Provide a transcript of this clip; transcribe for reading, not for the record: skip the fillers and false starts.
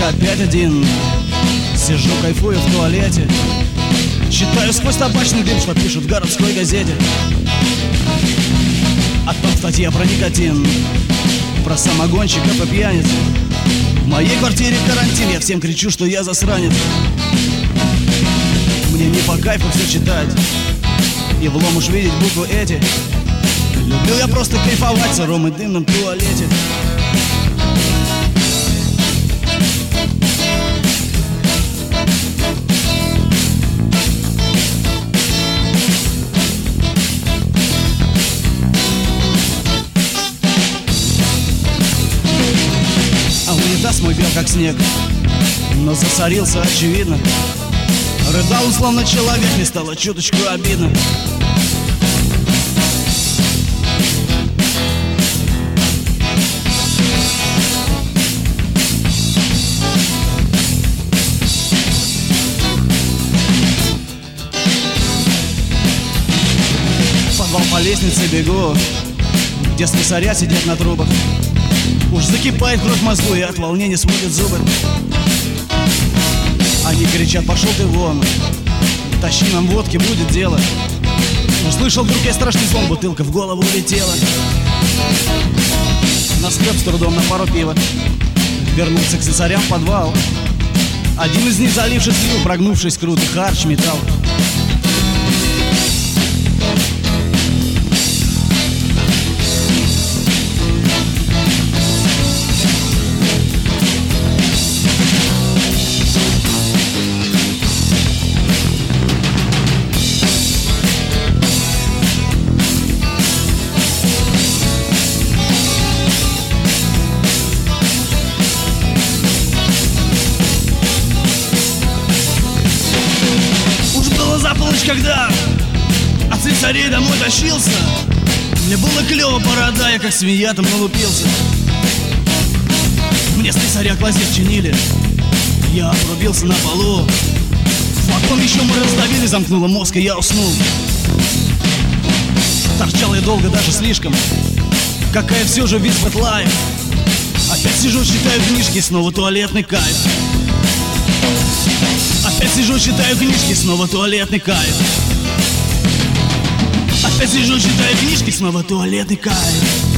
опять один. Сижу, кайфую в туалете, читаю сквозь табачный дым, что пишут в городской газете. А там статья про никотин, про самогонщиков и пьяниц. В моей квартире карантин, я всем кричу, что я засранец. Мне не по кайфу все читать и влом уж видеть буквы эти. Люблю я просто кайфовать в сыром и дымном туалете. А унитаз мой бел как снег, но засорился очевидно. Рыдал он словно человек, мне стало чуточку обидно. В подвал по лестнице бегу, где слесаря сидят на трубах. Уж закипает кровь в мозгу, и от волнения сводят зубы. Они кричат: пошел ты вон, тащи нам водки, будет дело. Услышал вдруг я страшный звон, бутылка в голову улетела. Наскреб с трудом на пару пива, вернулся к слесарям в подвал. Один из них, залившись, слил, прогнувшись круто, харч металл. Когда от слесарей домой тащился, мне было клево, борода, я как свинья там налупился. Мне слесаря клозет чинили, я обрубился на полу. Потом еще мы раздавили, замкнуло мозг, и я уснул. Торчал я долго, даже слишком. Какая все же весь лайф. Опять сижу, читаю книжки, снова туалетный кайф. Опять сижу, читаю книжки, снова туалетный кайф. Опять сижу, читаю книжки, снова туалетный кайф.